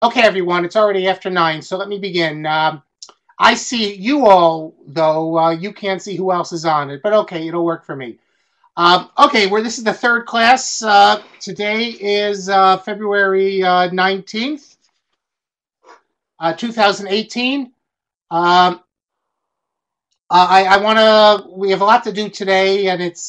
Okay, everyone, it's already after 9, so let me begin. I see you all, though you can't see who else is on it, but okay, it'll work for me. Okay, this is the third class. Today is February 19th, 2018. Um, I want we have a lot to do today, and it's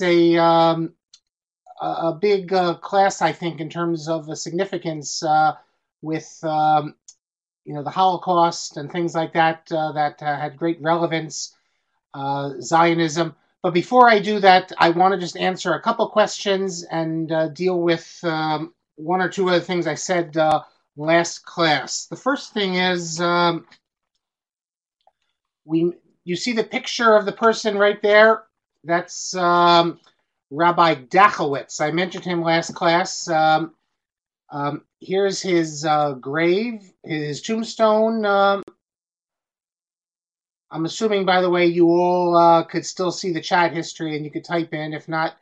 a big class, I think, in terms of the significance with the Holocaust and things like that that had great relevance, Zionism. But before I do that, I want to just answer a couple questions and deal with one or two other things I said last class. The first thing is we you see the picture of the person right there? That's Rabbi Dachowitz. I mentioned him last class. Here's his grave, his tombstone. I'm assuming, by the way, you all could still see the chat history and you could type in.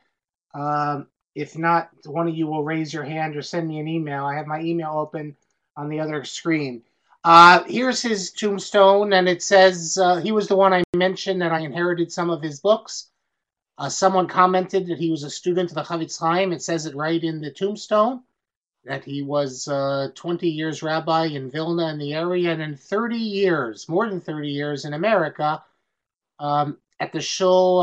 If not, one of you will raise your hand or send me an email. I have my email open on the other screen. Here's his tombstone, and it says he was the one I mentioned that I inherited some of his books. Someone commented that he was a student of the Chafetz Chaim. It says it right in the tombstone that he was 20 years rabbi in Vilna in the area, and then 30 years, more than 30 years in America, at the shul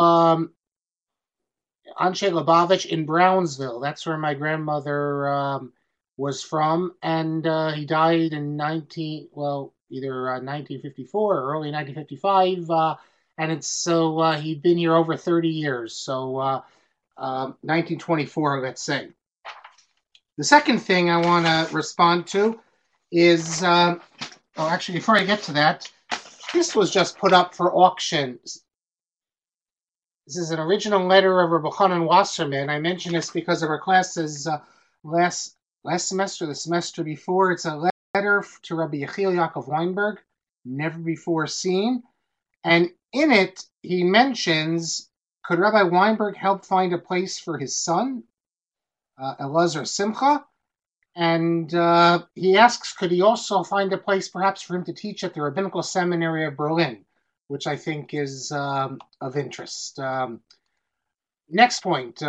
Anshe Lubavitch in Brownsville. That's where my grandmother was from, and he died in either 1954 or early 1955, and he'd been here over 30 years, so 1924, let's say. The second thing I want to respond to is, actually, before I get to that, this was just put up for auction. This is an original letter of Rabbi Chanan Wasserman. I mention this because of our classes last semester, the semester before. It's a letter to Rabbi Yechiel Yaakov Weinberg, never before seen. And in it, he mentions, could Rabbi Weinberg help find a place for his son, Elazar Simcha? And he asks, could he also find a place perhaps for him to teach at the Rabbinical Seminary of Berlin, which I think is of interest. Next point.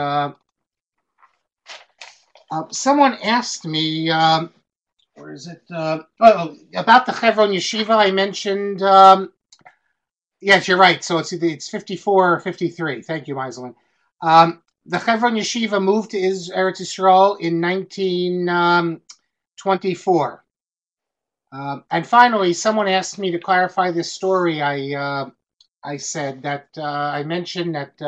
Someone asked me, where is it? About the Chevron Yeshiva. I mentioned, yes, you're right. So it's 54 or 53. Thank you, Maiselin. The Chevron Yeshiva moved to Eretz Yisrael in 1924. And finally, someone asked me to clarify this story. I said that I mentioned that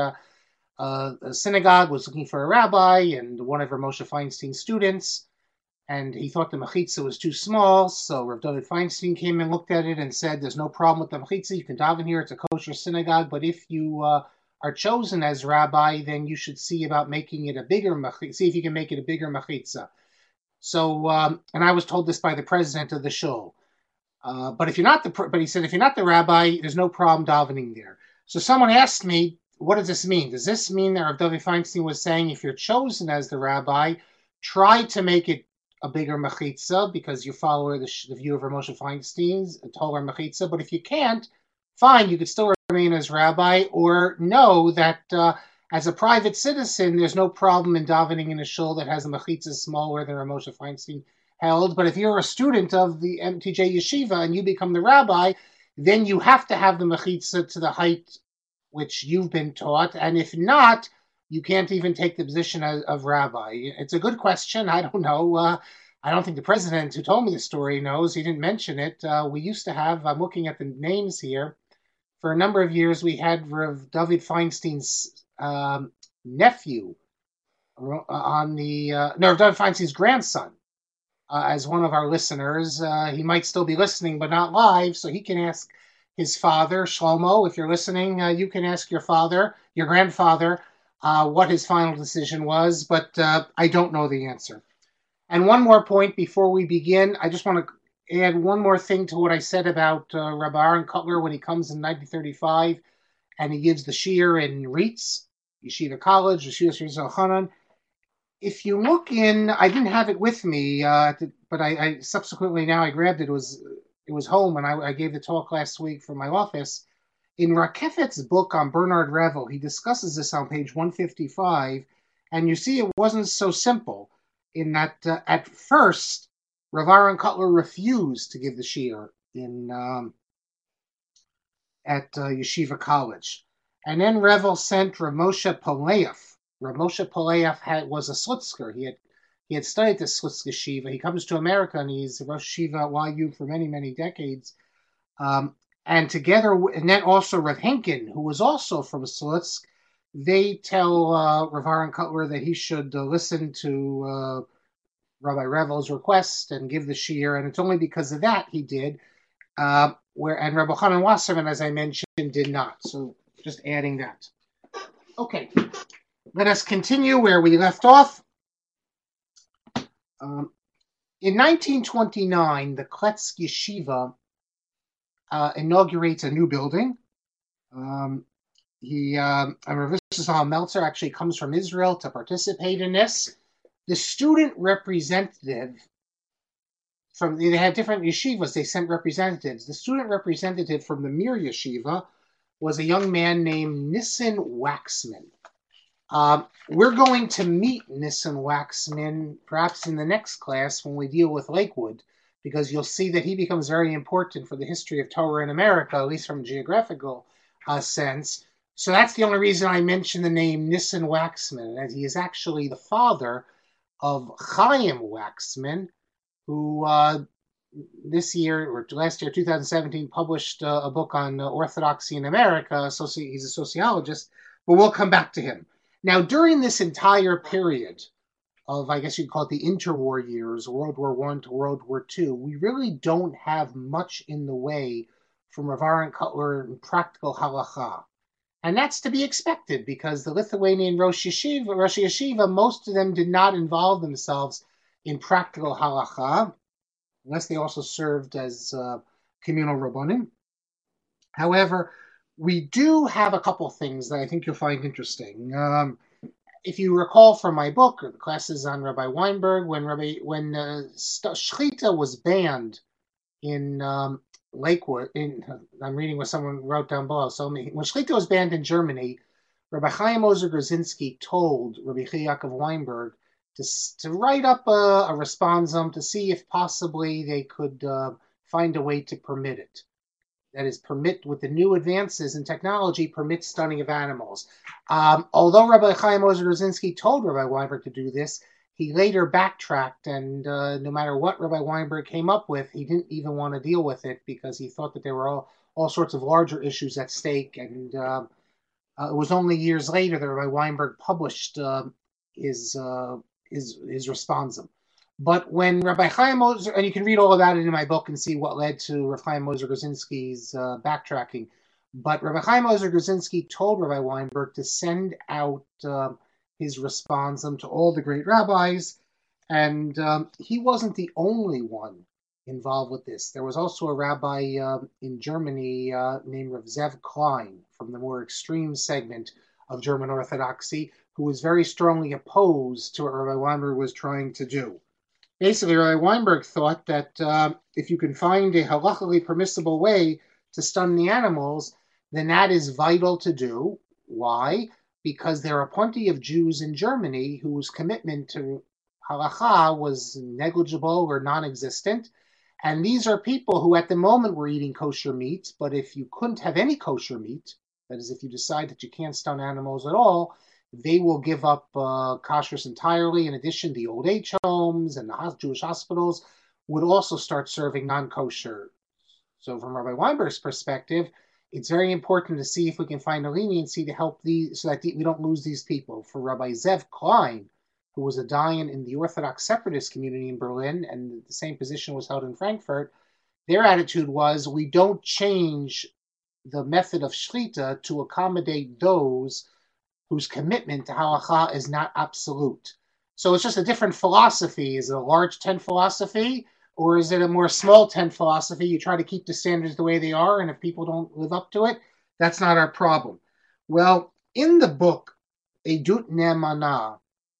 a synagogue was looking for a rabbi, and one of Rav Moshe Feinstein's students, and he thought the mechitza was too small. So Rav David Feinstein came and looked at it and said, "There's no problem with the mechitza. You can daven here. It's a kosher synagogue. But if you are chosen as rabbi, then you should see about making it a bigger mechitza. See if you can make it a bigger mechitza." So, and I was told this by the president of the shul. But he said, if you're not the rabbi, there's no problem davening there. So someone asked me, what does this mean? Does this mean that Rav David Feinstein was saying, if you're chosen as the rabbi, try to make it a bigger mechitza because you follow the view of Rav Moshe Feinstein's Torah mechitza? But if you can't, fine, you could still remain as rabbi, or know that as a private citizen, there's no problem in davening in a shul that has a mechitza smaller than Rav Moshe Feinstein held. But if you're a student of the MTJ Yeshiva and you become the rabbi, then you have to have the mechitza to the height which you've been taught. And if not, you can't even take the position of rabbi. It's a good question. I don't know. I don't think the president who told me the story knows. He didn't mention it. We used to have, I'm looking at the names here, for a number of years we had Rav David Feinstein's nephew Rav David Feinstein's grandson as one of our listeners. He might still be listening, but not live, so he can ask his father, Shlomo, if you're listening, you can ask your grandfather, what his final decision was, but I don't know the answer. And one more point before we begin, I just want to add one more thing to what I said about Rabbi Aaron Kotler when he comes in 1935 and he gives the shiur in RIETS, Yeshiva College, Yeshiva Hanan. If you look in, I didn't have it with me at the but I subsequently now I grabbed it. It was home, and I gave the talk last week from my office. In Rakefet's book on Bernard Revel, he discusses this on page 155, and you see it wasn't so simple in that at first, Rav Aaron Kotler refused to give the shiur at Yeshiva College. And then Revel sent Rav Moshe Poleyev. Rav Moshe Poleyev was a Slutzker. He had studied the Slutzker Shiva. He comes to America and he's Rosh Shiva at YU for many, many decades. And together, and then also Rav Henkin, who was also from Slutsk, they tell Rav Aaron Kotler that he should listen to Rabbi Revel's request and give the shiur, and it's only because of that he did. And Rabbi Chanan Wasserman, as I mentioned, did not. So just adding that. Okay, let us continue where we left off. In 1929, the Kletsk Yeshiva inaugurates a new building. Rav Yisrael Meltzer actually comes from Israel to participate in this. The student representative they had different yeshivas, they sent representatives. The student representative from the Mir Yeshiva was a young man named Nissen Waxman. We're going to meet Nissen Waxman perhaps in the next class when we deal with Lakewood, because you'll see that he becomes very important for the history of Torah in America, at least from a geographical sense. So that's the only reason I mention the name Nissen Waxman, as he is actually the father of Chaim Waxman, who this year, or last year, 2017, published a book on Orthodoxy in America. He's a sociologist, but we'll come back to him. Now, during this entire period of, I guess you'd call it the interwar years, World War I to World War II, we really don't have much in the way from Rav Aaron Kotler in practical halacha. And that's to be expected, because the Lithuanian Rosh Yeshiva, most of them did not involve themselves in practical halacha, unless they also served as communal rabbanim. However, we do have a couple things that I think you'll find interesting. If you recall from my book, the classes on Rabbi Weinberg, when Shechita was banned in Lakewood, I'm reading what someone wrote down below. So when Shechita was banned in Germany, Rabbi Chaim Ozer Grzinski told Rabbi Yaakov Weinberg to write up a responsum to see if possibly they could find a way to permit it. That is, permit, with the new advances in technology, permit stunning of animals. Although Rabbi Chaim Ozer Grzinski told Rabbi Weinberg to do this, he later backtracked, and no matter what Rabbi Weinberg came up with, he didn't even want to deal with it because he thought that there were all sorts of larger issues at stake. And it was only years later that Rabbi Weinberg published his responsum. But when Rabbi Chaim Ozer, and you can read all about it in my book and see what led to Rabbi Chaim Ozer Grzinski's backtracking. But Rabbi Chaim Ozer Grzinski told Rabbi Weinberg to send out his responsum to all the great rabbis, and he wasn't the only one involved with this. There was also a rabbi in Germany named Rav Zev Klein from the more extreme segment of German Orthodoxy, who was very strongly opposed to what Rabbi Weinberg was trying to do. Basically, Rabbi Weinberg thought that if you can find a halachically permissible way to stun the animals, then that is vital to do. Why? Because there are plenty of Jews in Germany whose commitment to halacha was negligible or non-existent. And these are people who at the moment were eating kosher meat, but if you couldn't have any kosher meat, that is, if you decide that you can't stun animals at all, they will give up kashrus entirely. In addition, the old age homes and the Jewish hospitals would also start serving non-kosher. So from Rabbi Weinberg's perspective, it's very important to see if we can find a leniency to help so that we don't lose these people. For Rabbi Zev Klein, who was a dayan in the Orthodox separatist community in Berlin, and the same position was held in Frankfurt, their attitude was, we don't change the method of shechita to accommodate those whose commitment to halacha is not absolute. So it's just a different philosophy. Is it a large tent philosophy, or is it a more small tent philosophy? You try to keep the standards the way they are, and if people don't live up to it, that's not our problem. Well, in the book, Edut Ne'emanah,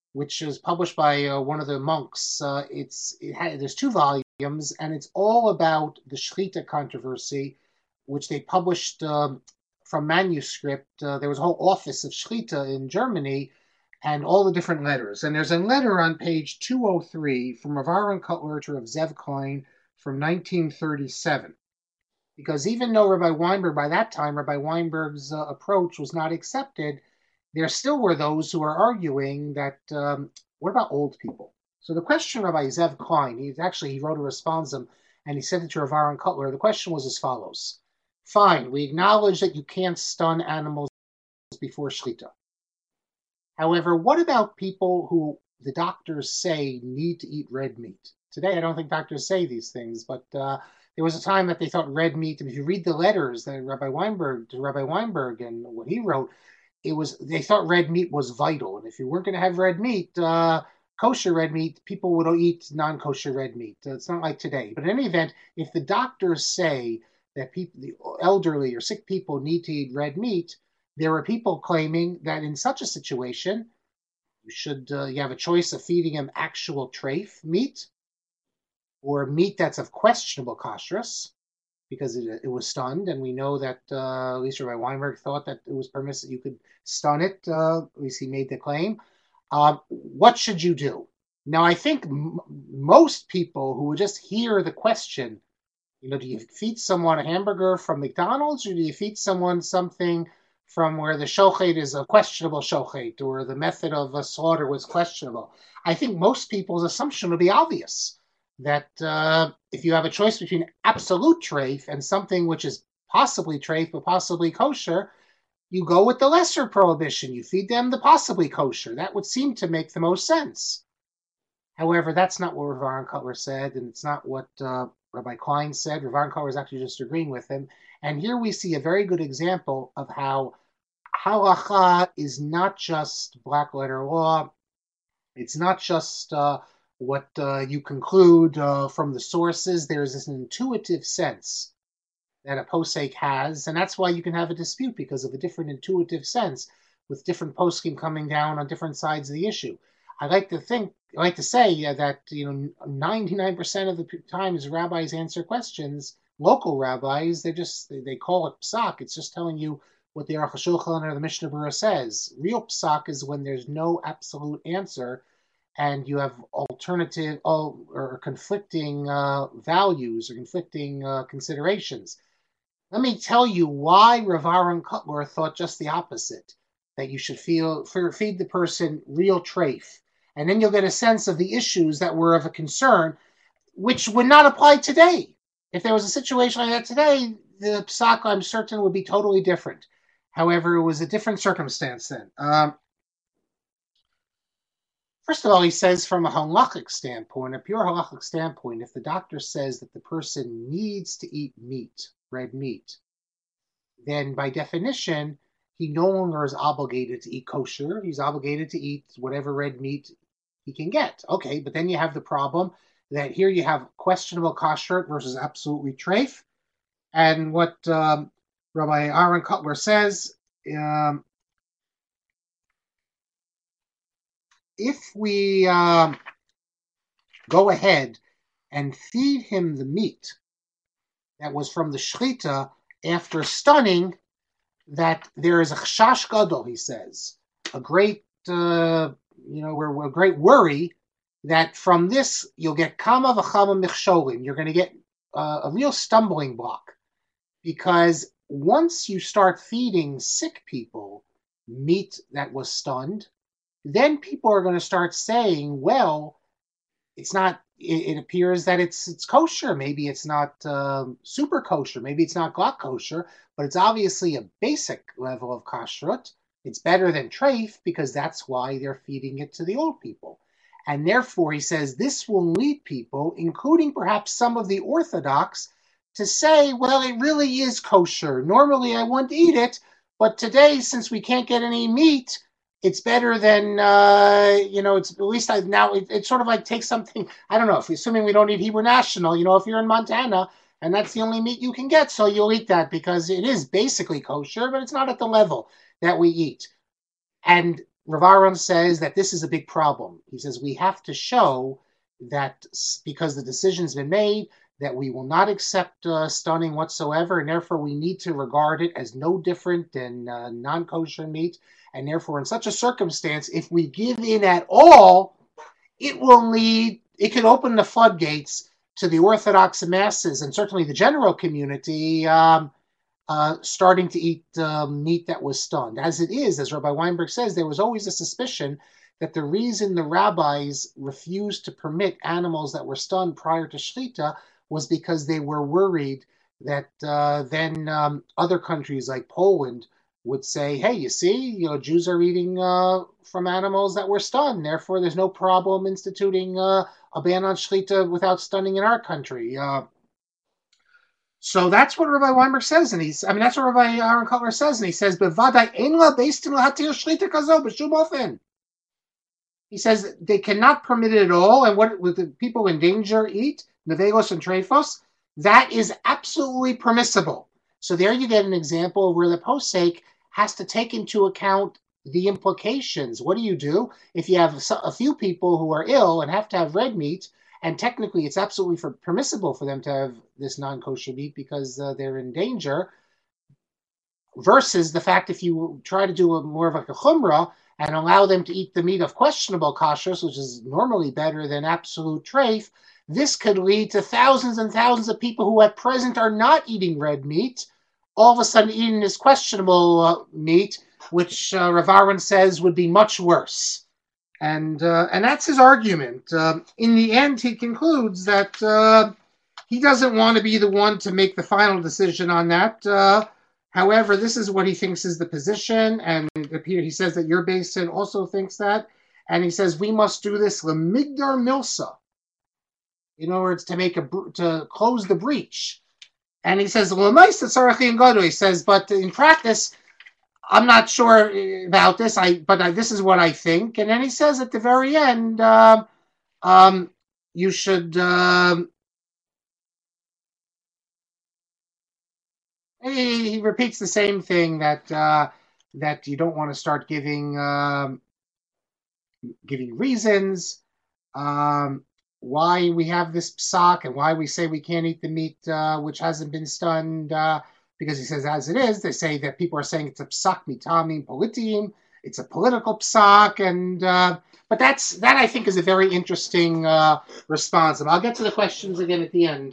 which is published by one of the monks. There's 2 volumes, and it's all about the Shechita controversy, which they published from manuscript. There was a whole office of Shechita in Germany, and all the different letters. And there's a letter on page 203 from Rav Aaron Kotler to Rav Zev Klein from 1937. Because even though Rabbi Weinberg, by that time, Rabbi Weinberg's approach was not accepted, there still were those who were arguing that, what about old people? So the question Rabbi Zev Klein, he wrote a responsum, and he sent it to Rav Aaron Kotler. The question was as follows. Fine, we acknowledge that you can't stun animals before Shechita. However, what about people who the doctors say need to eat red meat? Today, I don't think doctors say these things, but there was a time that they thought red meat, and if you read the letters that Rabbi Weinberg and what he wrote, they thought red meat was vital. And if you weren't going to have red meat, kosher red meat, people would eat non-kosher red meat. It's not like today. But in any event, if the doctors say that the elderly or sick people need to eat red meat, there were people claiming that in such a situation, you have a choice of feeding them actual treif meat or meat that's of questionable kashrus because it was stunned, and we know that at least Rabbi Weinberg thought that it was permissible. You could stun it. At least he made the claim. What should you do? Now, I think most people who would just hear the question, do you feed someone a hamburger from McDonald's, or do you feed someone something from where the shochet is a questionable shochet, or the method of a slaughter was questionable? I think most people's assumption would be obvious, that if you have a choice between absolute treif and something which is possibly treif but possibly kosher, you go with the lesser prohibition. You feed them the possibly kosher. That would seem to make the most sense. However, that's not what Rav Aaron Kotler said, and it's not what Rabbi Klein said. Rav Aaron Kotler is actually just agreeing with him. And here we see a very good example of how halacha is not just black letter law. It's not just what you conclude from the sources. There's this intuitive sense that a posek has, and that's why you can have a dispute, because of a different intuitive sense with different poskim coming down on different sides of the issue. I like to say that 99% of the times rabbis answer questions, local rabbis, they call it psak. It's just telling you what the Aruch HaShulchan or the Mishnah Berurah says. Real psak is when there's no absolute answer, and you have alternative or conflicting values or conflicting considerations. Let me tell you why Rav Aaron Kotler thought just the opposite, that you should feed the person real treif. And then you'll get a sense of the issues that were of a concern, which would not apply today. If there was a situation like that today, the psak, I'm certain, would be totally different. However, it was a different circumstance then. First of all, he says from a halachic standpoint, a pure halachic standpoint, if the doctor says that the person needs to eat meat, red meat, then by definition, he no longer is obligated to eat kosher. He's obligated to eat whatever red meat he can get. Okay, but then you have the problem that here you have questionable kashrut versus absolutely treif. And what Rabbi Aaron Kotler says, if we go ahead and feed him the meat that was from the shechita after stunning, that there is a chashash gadol, he says, a great, a great worry that from this you'll get kama v'chama michsholim. You're going to get a real stumbling block, because once you start feeding sick people meat that was stunned, then people are going to start saying, well, it's not, it appears that it's kosher. Maybe it's not super kosher. Maybe it's not glatt kosher, but it's obviously a basic level of kashrut. It's better than treif, because that's why they're feeding it to the old people. And therefore, he says, this will lead people, including perhaps some of the Orthodox, to say, well, it really is kosher. Normally I wouldn't eat it, but today, since we can't get any meat, it's better than, it's at least it sort of like takes something, I don't know, assuming we don't eat Hebrew National, if you're in Montana and that's the only meat you can get, so you'll eat that because it is basically kosher, but it's not at the level that we eat. And Rav Aaron says that this is a big problem. He says we have to show that because the decision's been made, that we will not accept stunning whatsoever, and therefore we need to regard it as no different than non-kosher meat. And therefore, in such a circumstance, if we give in at all, it could open the floodgates to the Orthodox masses and certainly the general community starting to eat meat that was stunned. As it is, as Rabbi Weinberg says, there was always a suspicion that the reason the rabbis refused to permit animals that were stunned prior to Shechita was because they were worried that then other countries like Poland would say, hey, you see, Jews are eating from animals that were stunned. Therefore, there's no problem instituting a ban on Shechita without stunning in our country. So that's what Rabbi Weinberg says, and that's what Rabbi Aaron Kotler says, and he says, "Bevadai ein la beistim lahatir shlita kazo b'shum ofen." He says they cannot permit it at all, and what with the people in danger eat nevelos and treifos, that is absolutely permissible. So there you get an example where the posek has to take into account the implications. What do you do if you have a few people who are ill and have to have red meat? And technically, it's absolutely permissible for them to have this non-kosher meat because they're in danger. Versus the fact if you try to do more of like a chumrah and allow them to eat the meat of questionable kashrus, which is normally better than absolute treif, this could lead to thousands and thousands of people who at present are not eating red meat, all of a sudden eating this questionable meat, which Rav Aaron says would be much worse. And that's his argument. In the end, he concludes that he doesn't want to be the one to make the final decision on that. However, this is what he thinks is the position, and he says that your Beis Din also thinks that, and he says we must do this lemigdar milsa, in other words, to close the breach. And he says he says, but in practice, I'm not sure about this, but this is what I think. And then he says at the very end, you should. He repeats the same thing that you don't want to start giving reasons why we have this psak and why we say we can't eat the meat which hasn't been stunned. Because he says, as it is, they say that people are saying it's a psak mitamim politim, it's a political psak, and but that I think is a very interesting response. And I'll get to the questions again at the end.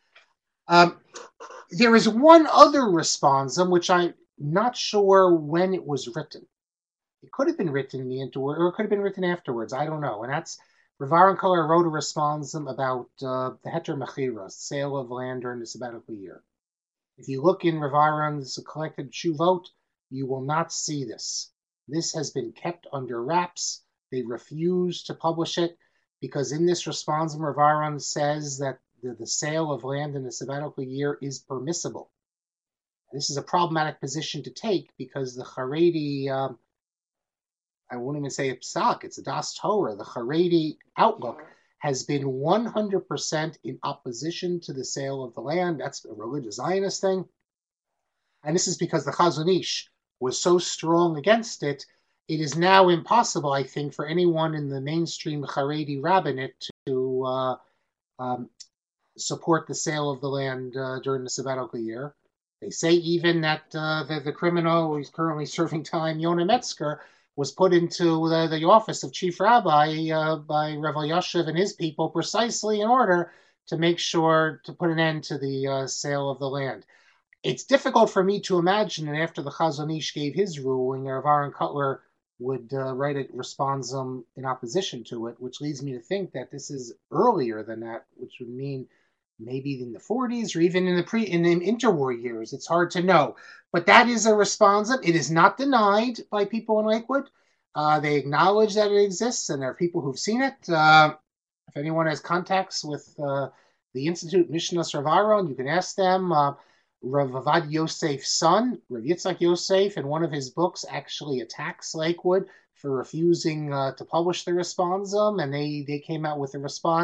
There is one other responsum which I'm not sure when it was written. It could have been written in the interword, or it could have been written afterwards. I don't know. And that's Rav Aaron Kotler wrote a responsum about the heter mechira, sale of land during the sabbatical year. If you look in Rav Aaron's collected Shuvot, you will not see this. This has been kept under wraps. They refuse to publish it because in this responsum, Rav Aaron says that the sale of land in the sabbatical year is permissible. This is a problematic position to take because the Haredi, I won't even say a psak, it's a das Torah, the Haredi outlook has been 100% in opposition to the sale of the land. That's a religious Zionist thing. And this is because the Chazon Ish was so strong against it, it is now impossible, I think, for anyone in the mainstream Haredi rabbinate to support the sale of the land during the sabbatical year. They say even that the criminal who's currently serving time, Yonah Metzger, was put into the office of chief rabbi by Rav Elyashiv and his people precisely in order to make sure to put an end to the sale of the land. It's difficult for me to imagine that after the Chazon Ish gave his ruling, Rav Aaron Kotler would write a responsum in opposition to it, which leads me to think that this is earlier than that, which would mean maybe in the 40s or even in the interwar years. It's hard to know. But that is a responsum. It is not denied by people in Lakewood. They acknowledge that it exists, and there are people who've seen it. If anyone has contacts with the Institute Mishnah Rav Aaron, you can ask them. Rav Avad Yosef's son, Rav Yitzhak Yosef, in one of his books, actually attacks Lakewood for refusing to publish the responsum, and they came out with a response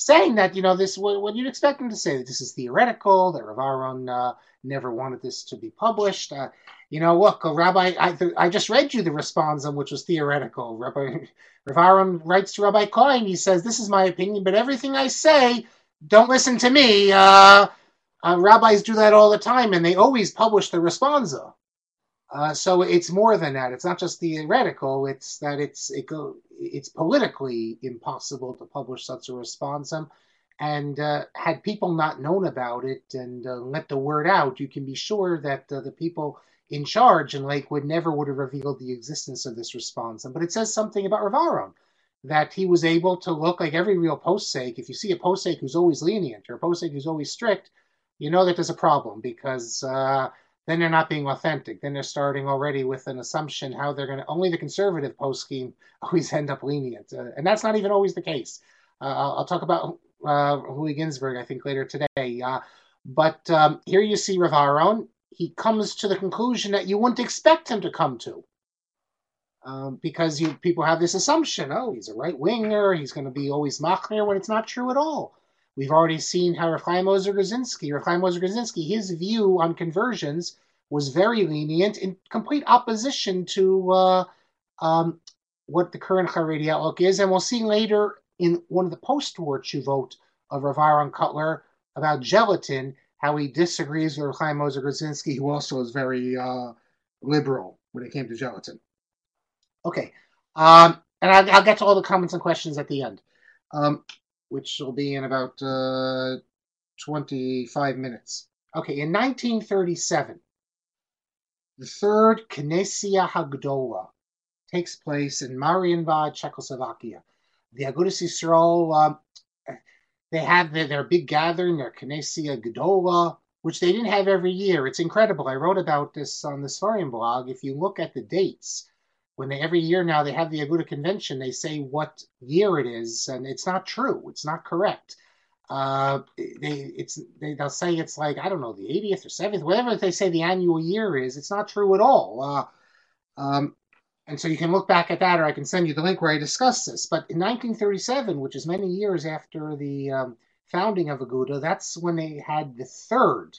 saying that, this, what you'd expect him to say, that this is theoretical, that Rav Aharon never wanted this to be published. Look, Rabbi, I just read you the responsum, which was theoretical. Rav Aharon writes to Rabbi Cohen, he says, this is my opinion, but everything I say, don't listen to me. Rabbis do that all the time, and they always publish the responsa. So it's more than that. It's not just theoretical. It's that it's politically impossible to publish such a responsum. And had people not known about it and let the word out, you can be sure that the people in charge in Lakewood never would have revealed the existence of this responsum. But it says something about Rav Aharon, that he was able to look like every real posek. If you see a posek who's always lenient or a posek who's always strict, you know that there's a problem, because then they're not being authentic. Then they're starting already with an assumption how they're going to. Only the conservative post scheme always end up lenient, and that's not even always the case. I'll talk about Louis Ginsburg, I think, later today. But here you see Rav Aharon. He comes to the conclusion that you wouldn't expect him to come to, because people have this assumption: oh, he's a right winger, he's going to be always machmir, when it's not true at all. We've already seen how Rav Chaim Ozer Grodzinski, his view on conversions was very lenient, in complete opposition to what the current Haredi outlook is. And we'll see later in one of the post-war tshuvot of Rav Aaron Kotler about gelatin, how he disagrees with Rav Chaim Ozer Grodzinski, who also is very liberal when it came to gelatin. Okay, and I'll get to all the comments and questions at the end. Which will be in about 25 minutes. Okay, in 1937, the third Knessia Hagdola takes place in Marienbad, Czechoslovakia. The Agudas Yisrael, they have their big gathering, their Knessia Gdola, which they didn't have every year. It's incredible. I wrote about this on the Sfarim blog. If you look at the dates, every year now they have the Aguda convention, they say what year it is, and it's not true. It's not correct. They'll say it's like, I don't know, the 80th or 70th, whatever they say the annual year is. It's not true at all. And so you can look back at that, or I can send you the link where I discuss this. But in 1937, which is many years after the founding of Aguda, that's when they had the third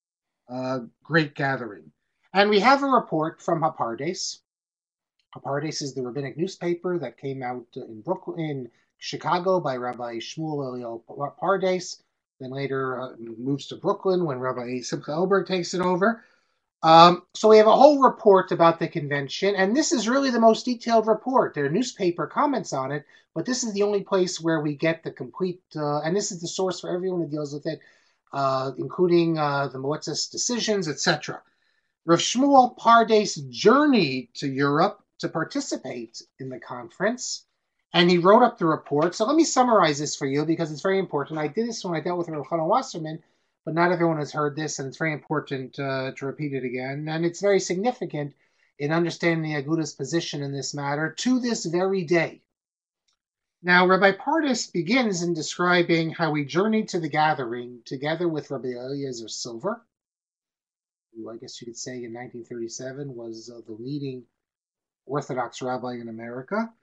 great gathering. And we have a report from Hapardes. Hapardes is the rabbinic newspaper that came out in Chicago, by Rabbi Shmuel Eliyahu Pardes. Then later moves to Brooklyn when Rabbi Simcha Elberg takes it over. So we have a whole report about the convention, and this is really the most detailed report. Their newspaper comments on it, but this is the only place where we get the complete, and this is the source for everyone who deals with it, including the Moetz's decisions, etc. Rav Shmuel Pardes journeyed to Europe to participate in the conference, and he wrote up the report. So let me summarize this for you, because it's very important. I did this when I dealt with Rav Chanan Wasserman, but not everyone has heard this, and it's very important to repeat it again. And it's very significant in understanding the Aguda's position in this matter to this very day. Now, Rabbi Pardes begins in describing how he journeyed to the gathering together with Rabbi Eliezer Silver, who I guess you could say in 1937 was the leading Orthodox rabbi in America,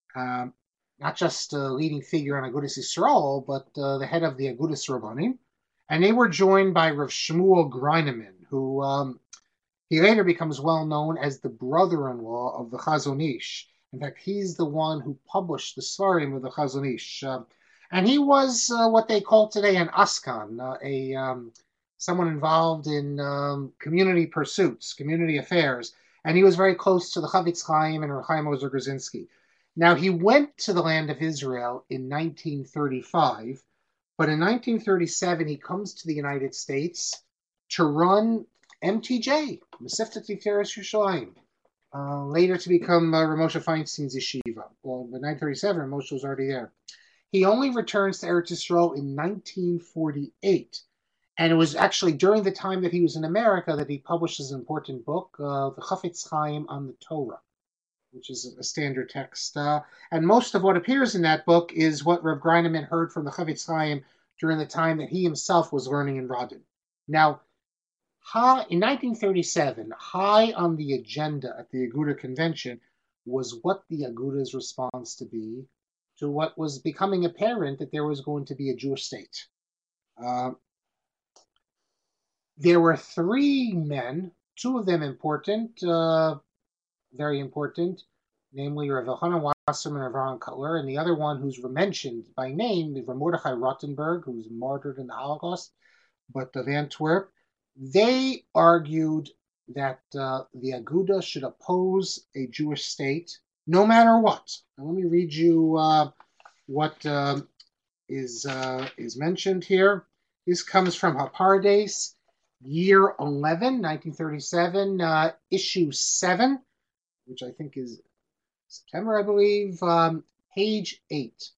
not just a leading figure on Agudas Yisrael, but the head of the Agudas Rabbanim. And they were joined by Rav Shmuel Greineman, who he later becomes well known as the brother-in-law of the Chazon Ish. In fact, he's the one who published the Svarim of the Chazon Ish. And he was what they call today an askan, someone involved in community pursuits, community affairs. And he was very close to the Chafetz Chaim and Rav Chaim Ozer Grodzinski. Now, he went to the land of Israel in 1935, but in 1937 he comes to the United States to run MTJ, Mesivta Tiferes Yerushalayim, later to become Rav Moshe Feinstein's yeshiva. Well, in 1937, Rav Moshe was already there. He only returns to Eretz Yisrael in 1948. And it was actually during the time that he was in America that he published his important book, the Chafetz Chaim on the Torah, which is a standard text. And most of what appears in that book is what Rav Greineman heard from the Chafetz Chaim during the time that he himself was learning in Radin. Now, in 1937, high on the agenda at the Aguda convention was what the Aguda's response to be to what was becoming apparent that there was going to be a Jewish state. There were three men, two of them important, very important, namely Rav Elchanan Wasserman and Rav Aaron Kotler, and the other one who's mentioned by name is Rav Mordechai Rothenberg, who was martyred in the Holocaust, but of Antwerp. They argued that the Aguda should oppose a Jewish state no matter what. Now, let me read you what is mentioned here. This comes from Hapardes, year 11, 1937, issue 7, which I think is September, I believe, page 8.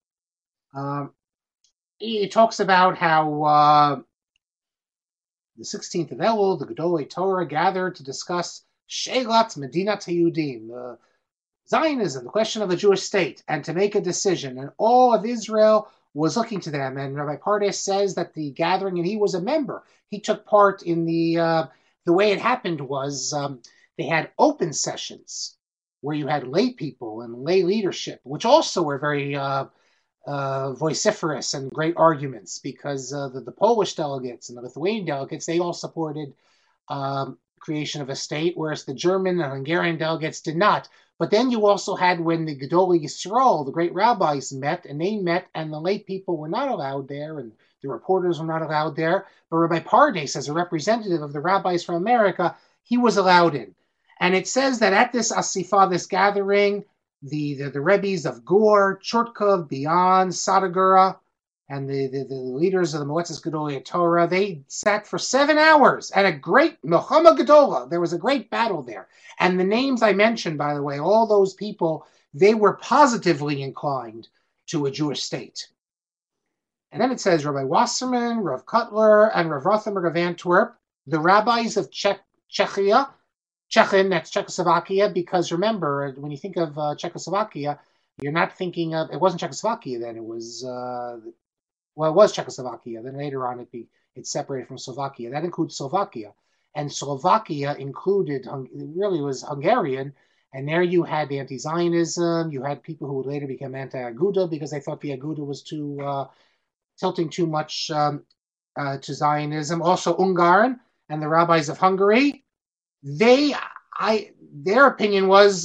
It talks about how the 16th of Elul, the Gedolei Torah gathered to discuss Shelat Medinat HaYudim, Zionism, the question of the Jewish state, and to make a decision. And all of Israel was looking to them. And Rabbi Pardes says that the gathering, and he was a member. He took part in the way it happened was they had open sessions where you had lay people and lay leadership, which also were very vociferous and great arguments, because the Polish delegates and the Lithuanian delegates, they all supported creation of a state, whereas the German and Hungarian delegates did not. But then you also had when the Gedolei Yisrael, the great rabbis, met, and the lay people were not allowed there, and the reporters were not allowed there. But Rabbi Pardes, as a representative of the rabbis from America, he was allowed in. And it says that at this Asifah, this gathering, the Rebbes of Gur, Chortkov, Bian, Sadagura, and the leaders of the Moetzes Gedolei Torah, they sat for 7 hours at a great Milchama Gedola. There was a great battle there. And the names I mentioned, by the way, all those people, they were positively inclined to a Jewish state. And then it says Rabbi Wasserman, Rav Kotler, and Rav Rothenberg of Antwerp, the rabbis of Czechia, Czechin, that's Czechoslovakia, because remember, when you think of Czechoslovakia, you're not thinking of, it wasn't Czechoslovakia then, it was, it was Czechoslovakia, then later on it separated from Slovakia. That includes Slovakia. And Slovakia included, it really was Hungarian, and there you had anti-Zionism, you had people who would later become anti-Aguda because they thought the Aguda was tilting too much to Zionism. Also Ungarn and the rabbis of Hungary, their opinion was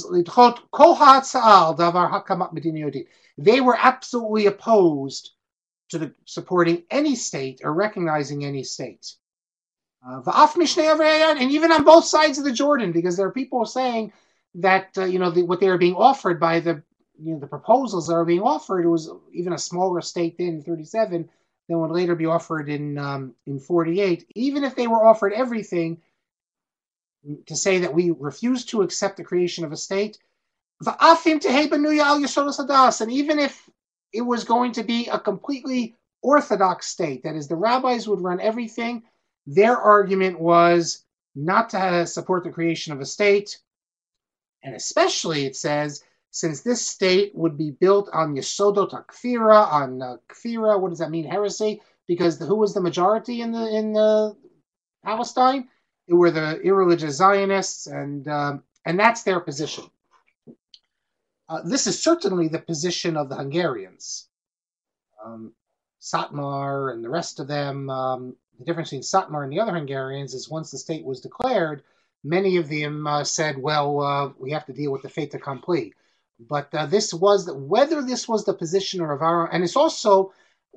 they were absolutely opposed to supporting any state or recognizing any state. And even on both sides of the Jordan, because there are people saying that what they were being offered by the proposals that are being offered, it was even a smaller state then in 37 than would later be offered in 48. Even if they were offered everything, to say that we refuse to accept the creation of a state, and even if it was going to be a completely orthodox state, that is, the rabbis would run everything, their argument was not to support the creation of a state, and especially, it says, since this state would be built on Yesodot HaKfira, on Kfira, what does that mean, heresy? Because who was the majority in the Palestine? It were the irreligious Zionists, and that's their position. This is certainly the position of the Hungarians. Satmar and the rest of them, the difference between Satmar and the other Hungarians is once the state was declared, many of them said, well, we have to deal with the fait accompli. But whether this was the position of Rav Aaron, and it's also,